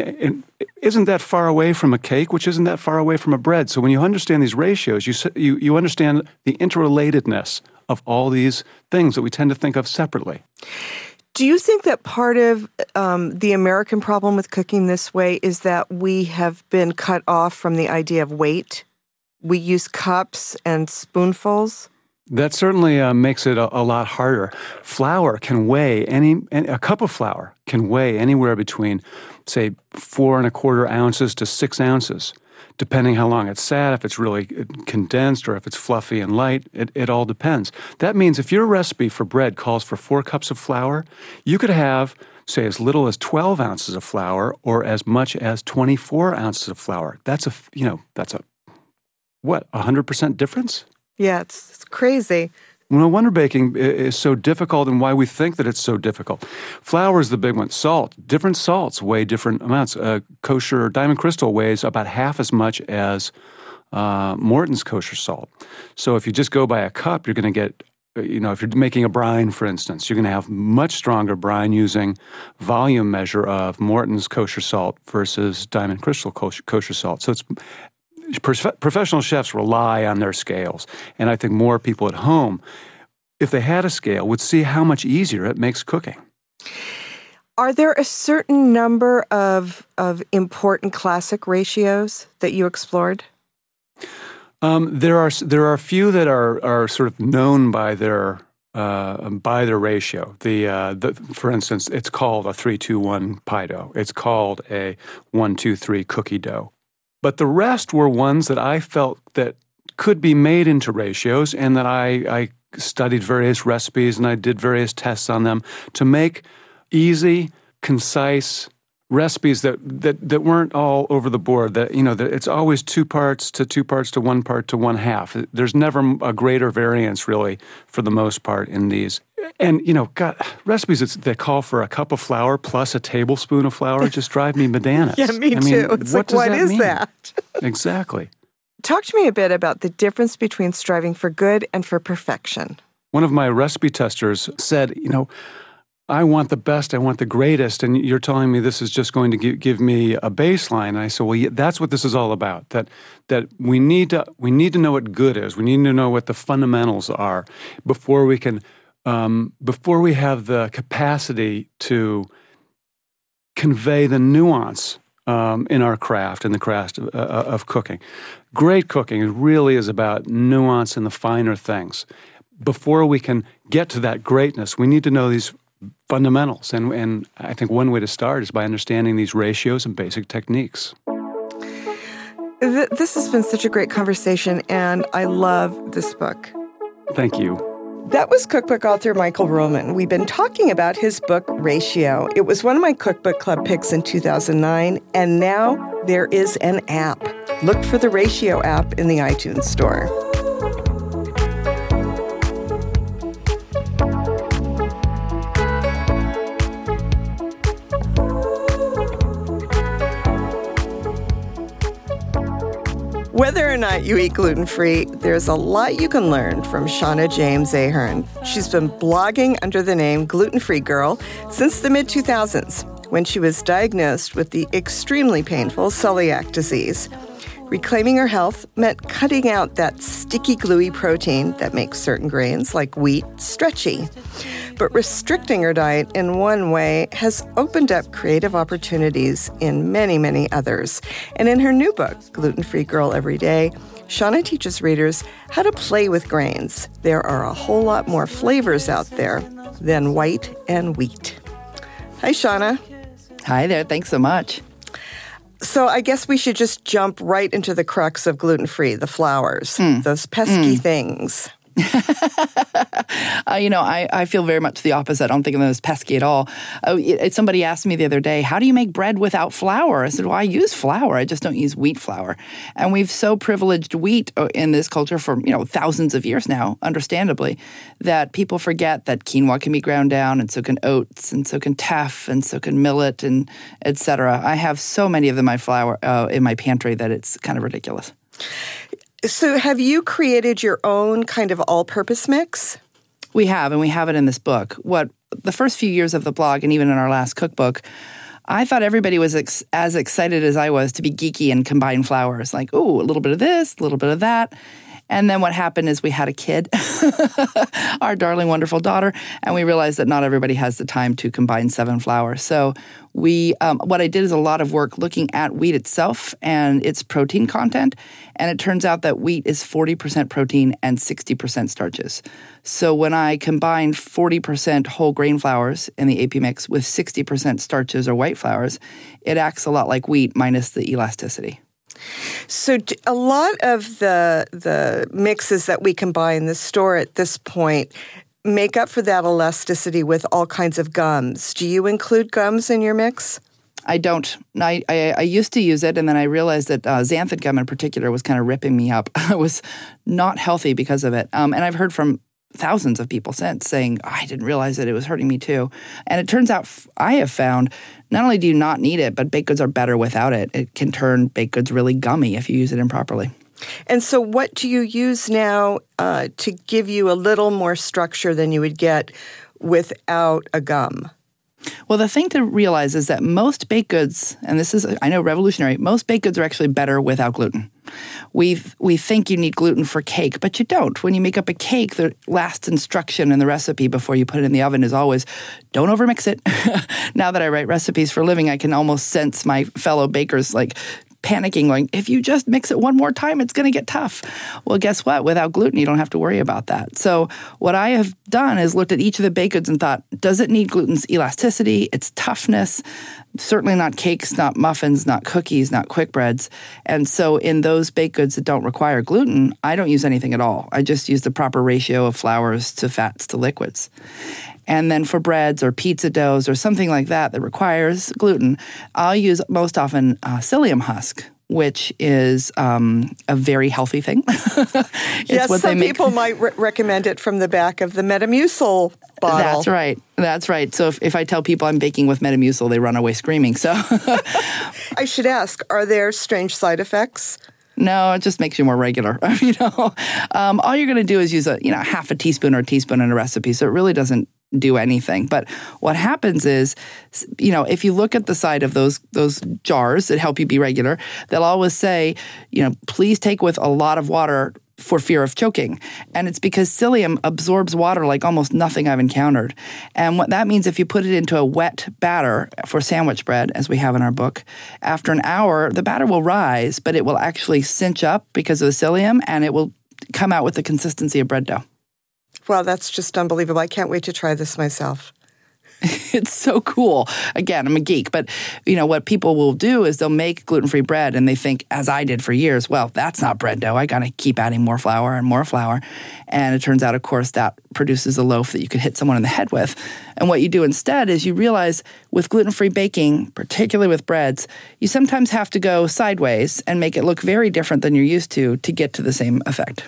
isn't that far away from a cake, which isn't that far away from a bread. So when you understand these ratios, you you, you understand the interrelatedness of all these things that we tend to think of separately. Do you think that part of um, the American problem with cooking this way is that we have been cut off from the idea of weight? We use cups and spoonfuls? That certainly uh, makes it a, a lot harder. Flour can weigh, any, any a cup of flour can weigh anywhere between, say, four and a quarter ounces to six ounces. Depending how long it's sat, if it's really condensed or if it's fluffy and light, it, it all depends. That means if your recipe for bread calls for four cups of flour, you could have, say, as little as twelve ounces of flour or as much as twenty-four ounces of flour. That's a, you know, that's a, what, one hundred percent difference? Yeah, it's, it's crazy. No wonder baking is so difficult and why we think that it's so difficult. Flour is the big one. Salt. Different salts weigh different amounts. Uh, kosher Diamond Crystal weighs about half as much as uh, Morton's kosher salt. So if you just go by a cup, you're going to get, you know, if you're making a brine, for instance, you're going to have much stronger brine using volume measure of Morton's kosher salt versus Diamond Crystal kosher, kosher salt. So it's professional chefs rely on their scales, and I think more people at home, if they had a scale, would see how much easier it makes cooking. Are there a certain number of of important classic ratios that you explored? Um, there are there are a few that are are sort of known by their uh, by their ratio. The, uh, the for instance, it's called a three two one pie dough. It's called a one two three cookie dough. But the rest were ones that I felt that could be made into ratios, and that I, I studied various recipes and I did various tests on them to make easy, concise recipes that, that, that weren't all over the board. That, you know, that it's always two parts to two parts to one part to one half. There's never a greater variance, really, for the most part in these. And, you know, God, recipes that call for a cup of flour plus a tablespoon of flour just drive me bananas. Yeah, me I too. mean, it's what like, what that is mean? that? Exactly. Talk to me a bit about the difference between striving for good and for perfection. One of my recipe testers said, you know, I want the best, I want the greatest, and you're telling me this is just going to give, give me a baseline. And I said, well, yeah, that's what this is all about. That that we need to we need to know what good is. We need to know what the fundamentals are before we can um, before we have the capacity to convey the nuance um, in our craft, in the craft of, uh, of cooking. Great cooking really is about nuance and the finer things. Before we can get to that greatness, we need to know these fundamentals. And, and I think one way to start is by understanding these ratios and basic techniques. This has been such a great conversation, and I love this book. Thank you. That was cookbook author Michael Ruhlman. We've been talking about his book, Ratio. It was one of my cookbook club picks in two thousand nine, and now there is an app. Look for the Ratio app in the iTunes store. Whether or not you eat gluten-free, there's a lot you can learn from Shauna James Ahern. She's been blogging under the name Gluten-Free Girl since the mid two thousands, when she was diagnosed with the extremely painful celiac disease. Reclaiming her health meant cutting out that sticky, gluey protein that makes certain grains, like wheat, stretchy. But restricting her diet in one way has opened up creative opportunities in many, many others. And in her new book, Gluten-Free Girl Every Day, Shauna teaches readers how to play with grains. There are a whole lot more flavors out there than white and wheat. Hi, Shauna. Hi there. Thanks so much. So I guess we should just jump right into the crux of gluten-free, the flours, mm. those pesky mm. things. uh, you know, I, I feel very much the opposite. I don't think of them as pesky at all. Uh, it, somebody asked me the other day, how do you make bread without flour? I said, well, I use flour. I just don't use wheat flour. And we've so privileged wheat in this culture for, you know, thousands of years now, understandably, that people forget that quinoa can be ground down, and so can oats, and so can teff, and so can millet, and et cetera. I have so many of them in my flour uh, in my pantry that it's kind of ridiculous. So have you created your own kind of all-purpose mix? We have, and we have it in this book. What the first few years of the blog, and even in our last cookbook, I thought everybody was ex- as excited as I was to be geeky and combine flours. Like, ooh, a little bit of this, a little bit of that. And then what happened is we had a kid, our darling, wonderful daughter, and we realized that not everybody has the time to combine seven flours. So we, um, what I did is a lot of work looking at wheat itself and its protein content, and it turns out that wheat is forty percent protein and sixty percent starches. So when I combine forty percent whole grain flours in the A P mix with sixty percent starches or white flours, it acts a lot like wheat minus the elasticity. So a lot of the the mixes that we can buy in the store at this point make up for that elasticity with all kinds of gums. Do you include gums in your mix? I don't. I, I, I used to use it, and then I realized that uh, xanthan gum in particular was kind of ripping me up. I was not healthy because of it. Um, and I've heard from thousands of people since saying, oh, I didn't realize that it was hurting me too. And it turns out I have found not only do you not need it, but baked goods are better without it. It can turn baked goods really gummy if you use it improperly. And so what do you use now uh, to give you a little more structure than you would get without a gum? Well, the thing to realize is that most baked goods, and this is, I know, revolutionary, most baked goods are actually better without gluten. We we think you need gluten for cake, but you don't. When you make up a cake, the last instruction in the recipe before you put it in the oven is always, don't overmix it. Now that I write recipes for a living, I can almost sense my fellow bakers like panicking, going, if you just mix it one more time, it's going to get tough. Well, guess what? Without gluten, you don't have to worry about that. So what I have done is looked at each of the baked goods and thought, does it need gluten's elasticity, its toughness? Certainly not cakes, not muffins, not cookies, not quick breads. And so in those baked goods that don't require gluten, I don't use anything at all. I just use the proper ratio of flours to fats to liquids. And then for breads or pizza doughs or something like that that requires gluten, I'll use most often uh, psyllium husk, which is um, a very healthy thing. It's yes, what some they make. people might re- recommend it from the back of the Metamucil bottle. That's right. That's right. So if, if I tell people I'm baking with Metamucil, they run away screaming. So I should ask, are there strange side effects? No, it just makes you more regular. you know, um, all you're going to do is use a you know half a teaspoon or a teaspoon in a recipe, so it really doesn't do anything. But what happens is, you know, if you look at the side of those those jars that help you be regular, they'll always say, you know, please take with a lot of water for fear of choking. And it's because psyllium absorbs water like almost nothing I've encountered. And what that means, if you put it into a wet batter for sandwich bread, as we have in our book, after an hour, the batter will rise, but it will actually cinch up because of the psyllium, and it will come out with the consistency of bread dough. Well, that's just unbelievable. I can't wait to try this myself. It's so cool. Again, I'm a geek, but you know what people will do is they'll make gluten-free bread and they think, as I did for years, well, that's not bread dough. I got to keep adding more flour and more flour. And it turns out, of course, that produces a loaf that you could hit someone in the head with. And what you do instead is you realize with gluten-free baking, particularly with breads, you sometimes have to go sideways and make it look very different than you're used to to get to the same effect.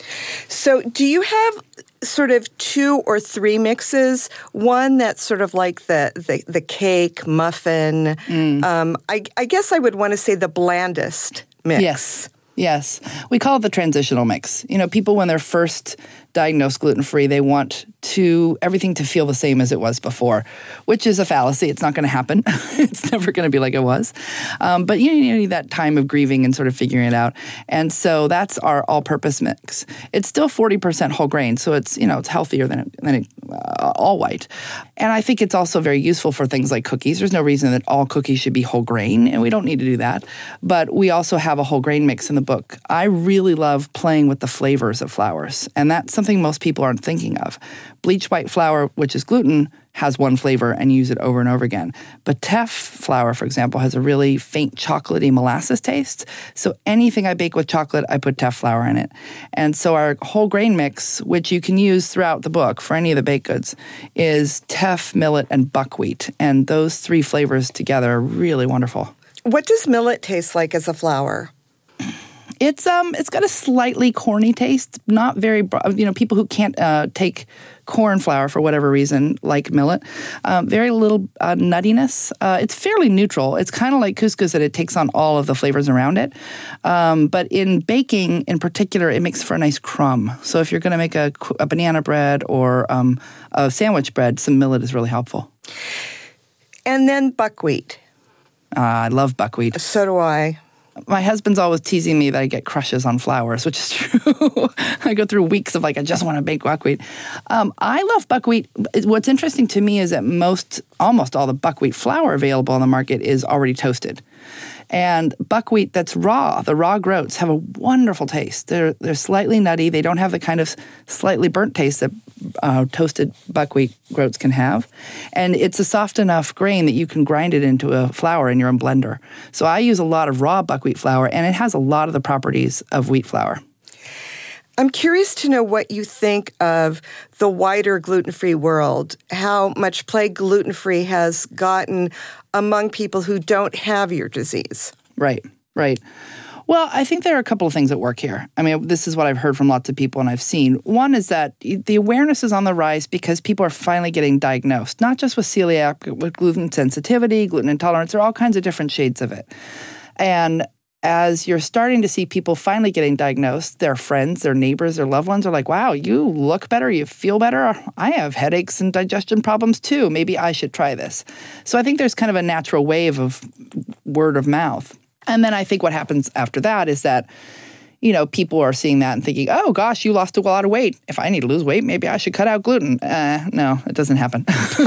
So do you have sort of two or three mixes? One that's sort of like the the, the cake, muffin. Mm. Um, I, I guess I would want to say the blandest mix. Yes. Yes. We call it the transitional mix. You know, people when they're first diagnosed gluten-free, they want to everything to feel the same as it was before, which is a fallacy. It's not going to happen. It's never going to be like it was. Um, but you need that time of grieving and sort of figuring it out. And so that's our all-purpose mix. It's still forty percent whole grain, so it's, you know, it's healthier than, than uh, all white. And I think it's also very useful for things like cookies. There's no reason that all cookies should be whole grain, and we don't need to do that. But we also have a whole grain mix in the book. I really love playing with the flavors of flours, and that's something most people aren't thinking of. Bleached white flour, which is gluten, has one flavor and you use it over and over again. But teff flour, for example, has a really faint chocolatey molasses taste. So anything I bake with chocolate, I put teff flour in it. And so our whole grain mix, which you can use throughout the book for any of the baked goods, is teff, millet, and buckwheat. And those three flavors together are really wonderful. What does millet taste like as a flour? It's um, it's got a slightly corny taste. Not very, you know, people who can't uh, take corn flour for whatever reason, like millet. Um, very little uh, nuttiness. Uh, it's fairly neutral. It's kind of like couscous that it takes on all of the flavors around it. Um, but in baking, in particular, it makes for a nice crumb. So if you're going to make a, a banana bread or um, a sandwich bread, some millet is really helpful. And then buckwheat. Uh, I love buckwheat. So do I. My husband's always teasing me that I get crushes on flours, which is true. I go through weeks of like, I just want to bake buckwheat. Um, I love buckwheat. What's interesting to me is that most, almost all the buckwheat flour available on the market is already toasted. And buckwheat that's raw, the raw groats, have a wonderful taste. They're they're slightly nutty. They don't have the kind of slightly burnt taste that uh, toasted buckwheat groats can have. And it's a soft enough grain that you can grind it into a flour in your own blender. So I use a lot of raw buckwheat flour, and it has a lot of the properties of wheat flour. I'm curious to know what you think of the wider gluten-free world, how much play gluten-free has gotten among people who don't have your disease. Right, right. Well, I think there are a couple of things at work here. I mean, this is what I've heard from lots of people and I've seen. One is that the awareness is on the rise because people are finally getting diagnosed, not just with celiac, with gluten sensitivity, gluten intolerance, there are all kinds of different shades of it. And as you're starting to see people finally getting diagnosed, their friends, their neighbors, their loved ones are like, wow, you look better, you feel better. I have headaches and digestion problems too. Maybe I should try this. So I think there's kind of a natural wave of word of mouth. And then I think what happens after that is that, you know, people are seeing that and thinking, oh, gosh, you lost a lot of weight. If I need to lose weight, maybe I should cut out gluten. Uh, no, it doesn't happen.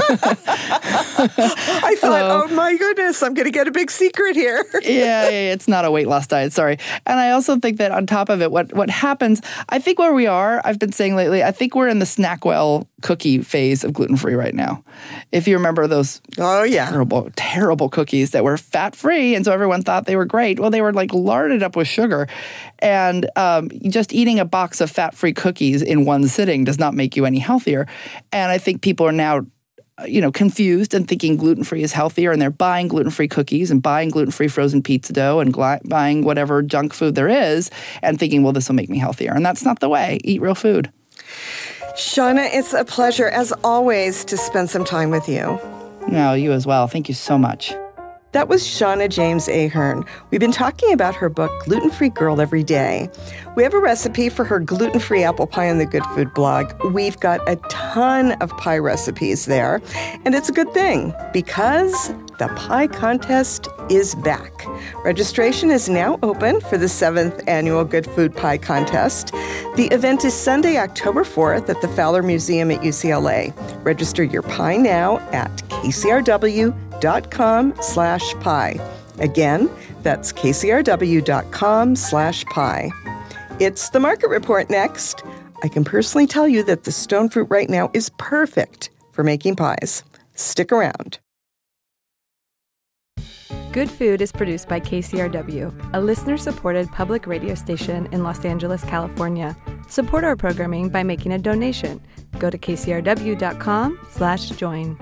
I thought, uh, oh, my goodness, I'm going to get a big secret here. yeah, yeah, it's not a weight loss diet, sorry. And I also think that on top of it, what, what happens, I think where we are, I've been saying lately, I think we're in the Snackwell cookie phase of gluten-free right now. If you remember those oh, yeah. terrible, terrible cookies that were fat-free, and so everyone thought they were great. Well, they were like larded up with sugar. And um, just eating a box of fat-free cookies in one sitting does not make you any healthier. And I think people are now, you know, confused and thinking gluten-free is healthier, and they're buying gluten-free cookies and buying gluten-free frozen pizza dough and gl- buying whatever junk food there is and thinking, well, this will make me healthier. And that's not the way. Eat real food. Shawna, it's a pleasure, as always, to spend some time with you. No, you as well. Thank you so much. That was Shauna James Ahern. We've been talking about her book, Gluten-Free Girl Every Day. We have a recipe for her gluten-free apple pie on the Good Food blog. We've got a ton of pie recipes there, and it's a good thing because the pie contest is back. Registration is now open for the seventh annual Good Food Pie Contest. The event is Sunday, October fourth at the Fowler Museum at U C L A. Register your pie now at k c r w dot com slash pie. Again, that's k c r w dot com slash pie. It's the Market Report next. I can personally tell you that the stone fruit right now is perfect for making pies. Stick around. Good Food is produced by K C R W, a listener-supported public radio station in Los Angeles, California. Support our programming by making a donation. Go to k c r w dot com slash join.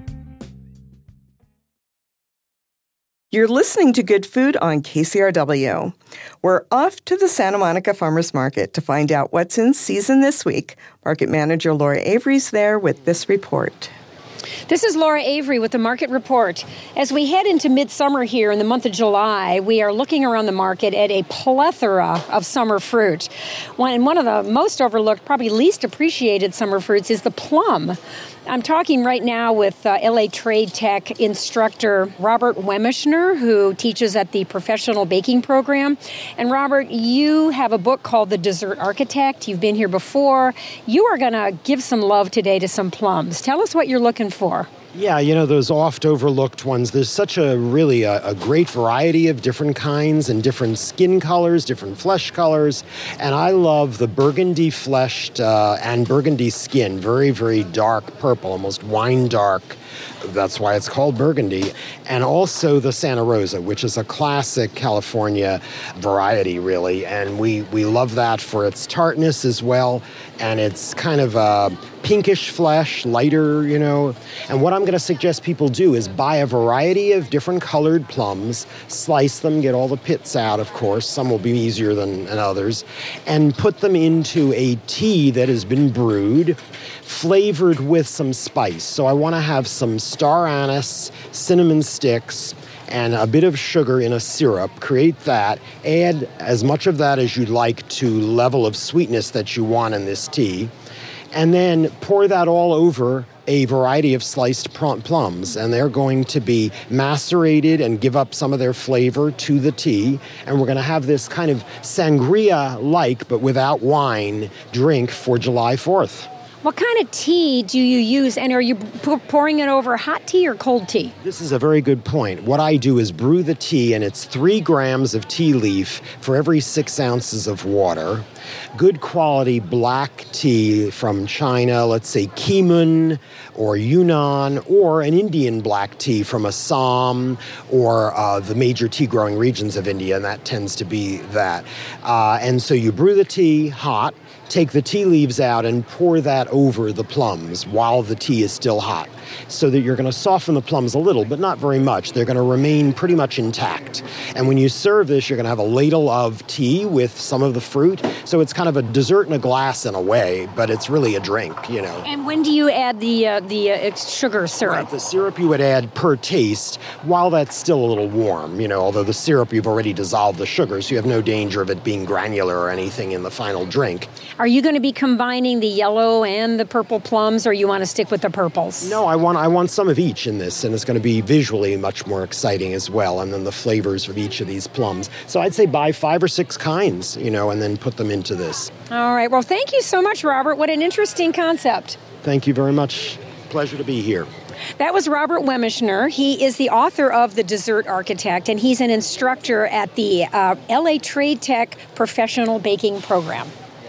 You're listening to Good Food on K C R W. We're off to the Santa Monica Farmers Market to find out what's in season this week. Market Manager Laura Avery's there with this report. This is Laura Avery with the Market Report. As we head into midsummer here in the month of July, we are looking around the market at a plethora of summer fruit. One, and one of the most overlooked, probably least appreciated summer fruits is the plum. I'm talking right now with uh, L A Trade Tech instructor Robert Wemischner, who teaches at the Professional Baking Program. And Robert, you have a book called The Dessert Architect. You've been here before. You are going to give some love today to some plums. Tell us what you're looking for. Yeah, you know, those oft overlooked ones. There's such a really a, a great variety of different kinds and different skin colors, different flesh colors. And I love the burgundy fleshed uh, and burgundy skin, very, very dark purple, almost wine dark. That's why it's called burgundy. And also the Santa Rosa, which is a classic California variety, really. And we, we love that for its tartness as well. And it's kind of a pinkish flesh, lighter, you know. And what I'm going to suggest people do is buy a variety of different colored plums, slice them, get all the pits out, of course. Some will be easier than, than others. And put them into a tea that has been brewed, flavored with some spice. So I want to have some star anise, cinnamon sticks, and a bit of sugar in a syrup. Create that. Add as much of that as you'd like to level of sweetness that you want in this tea. And then pour that all over a variety of sliced plums, and they're going to be macerated and give up some of their flavor to the tea. And we're going to have this kind of sangria-like, but without wine, drink for July fourth. What kind of tea do you use, and are you p- pouring it over hot tea or cold tea? This is a very good point. What I do is brew the tea, and it's three grams of tea leaf for every six ounces of water. Good quality black tea from China, let's say Keemun or Yunnan, or an Indian black tea from Assam or uh, the major tea growing regions of India, and that tends to be that. Uh, and so you brew the tea hot, take the tea leaves out and pour that over the plums while the tea is still hot, so that you're going to soften the plums a little, but not very much. They're going to remain pretty much intact. And when you serve this, you're going to have a ladle of tea with some of the fruit. So it's kind of a dessert in a glass in a way, but it's really a drink, you know. And when do you add the uh, the uh, sugar syrup? Right, the syrup you would add per taste while that's still a little warm, you know, although the syrup, you've already dissolved the sugar, so you have no danger of it being granular or anything in the final drink. Are you going to be combining the yellow and the purple plums, or you want to stick with the purples? No, I want I want some of each in this, and it's going to be visually much more exciting as well, and then the flavors of each of these plums. So I'd say buy five or six kinds, you know, and then put them into this. All right. Well, thank you so much, Robert. What an interesting concept. Thank you very much. Pleasure to be here. That was Robert Wemischner. He is the author of The Dessert Architect, and he's an instructor at the uh, L A Trade Tech Professional Baking Program.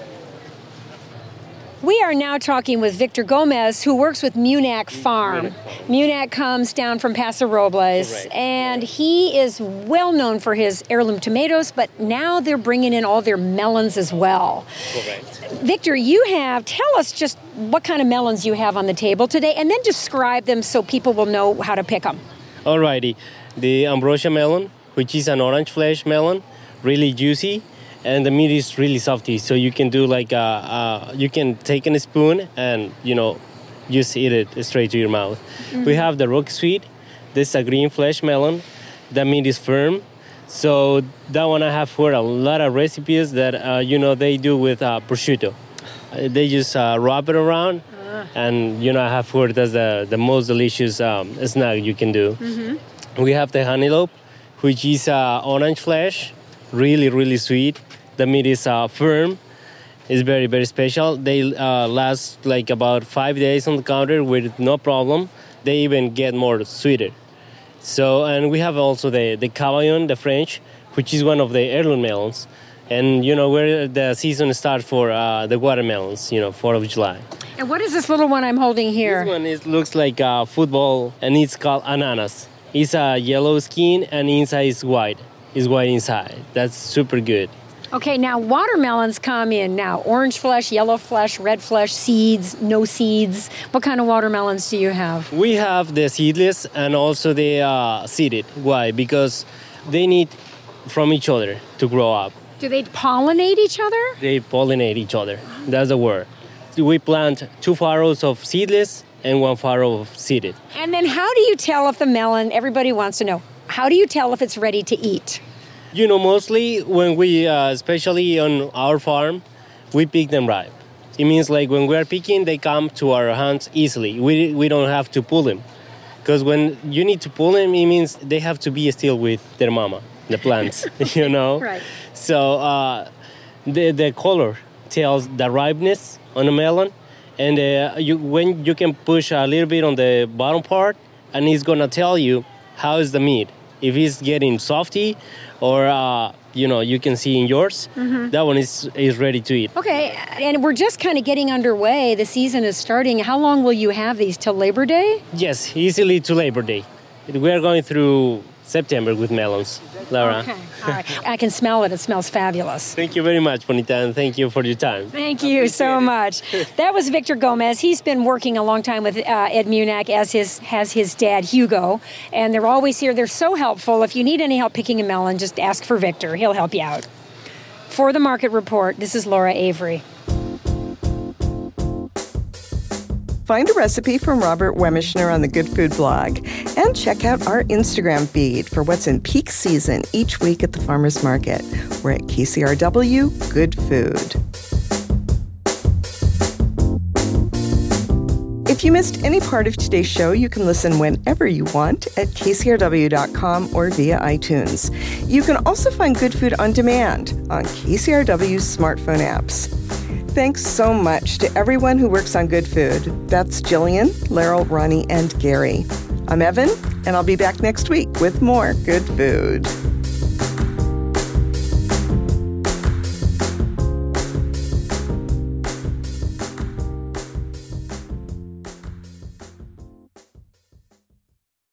We are now talking with Victor Gomez, who works with Munac Farm. Munac comes down from Paso Robles, Correct. And he is well known for his heirloom tomatoes, but now they're bringing in all their melons as well. Correct. Victor, you have, tell us just what kind of melons you have on the table today, and then describe them so people will know how to pick them. Alrighty. The Ambrosia melon, which is an orange flesh melon, really juicy. And the meat is really softy, so you can do like a, uh, you can take in a spoon and, you know, just eat it straight to your mouth. Mm-hmm. We have the Rock Sweet. This is a green flesh melon. the meat is firm. So that one I have heard a lot of recipes that, uh, you know, they do with uh, prosciutto. Uh, they just uh, wrap it around. Uh. And, you know, I have heard that's the, the most delicious um, snack you can do. Mm-hmm. We have the honeylope, which is uh, orange flesh, really, really sweet. The meat is uh, firm. It's very, very special. They uh, last like about five days on the counter with no problem. They even get more sweeter. So, and we have also the, the Cavaillon, the French, which is one of the heirloom melons. And, you know, where the season starts for uh, the watermelons, you know, fourth of July. And what is this little one I'm holding here? This one is, looks like a football, and it's called ananas. It's a yellow skin, and inside is white. It's white inside. That's super good. Okay, now watermelons come in now. Orange flesh, yellow flesh, red flesh, seeds, no seeds. What kind of watermelons do you have? We have the seedless and also the uh, seeded. Why? Because they need from each other to grow up. Do they pollinate each other? They pollinate each other. That's the word. We plant two furrows of seedless and one furrow of seeded. And then how do you tell if the melon, everybody wants to know, how do you tell if it's ready to eat? You know, mostly when we, uh, especially on our farm, we pick them ripe. It means like when we're picking, they come to our hands easily. We we don't have to pull them. Because when you need to pull them, it means they have to be still with their mama, the plants, you know? Right. So uh, the, the color tells the ripeness on the melon. And uh, you, when you can push a little bit on the bottom part, and it's going to tell you how is the meat. If it's getting softy, or uh, you know, you can see in yours, mm-hmm. that one is is ready to eat. Okay, and we're just kind of getting underway. The season is starting. How long will you have these till Labor Day? Yes, easily to Labor Day. We are going through September with melons, Laura. Okay, all right. I can smell it. It smells fabulous. Thank you very much, Bonita, and thank you for your time. Thank you so much. That was Victor Gomez. He's been working a long time with uh, Ed Munak, as his has his dad, Hugo, and they're always here. They're so helpful. If you need any help picking a melon, just ask for Victor. He'll help you out. For the Market Report, this is Laura Avery. Find a recipe from Robert Wemischner on the Good Food blog, and check out our Instagram feed for what's in peak season each week at the farmers market. We're at K C R W Good Food. If you missed any part of today's show, you can listen whenever you want at K C R W dot com or via iTunes. You can also find Good Food on demand on K C R W's smartphone apps. Thanks so much to everyone who works on Good Food. That's Jillian, Laryl, Ronnie, and Gary. I'm Evan, and I'll be back next week with more Good Food.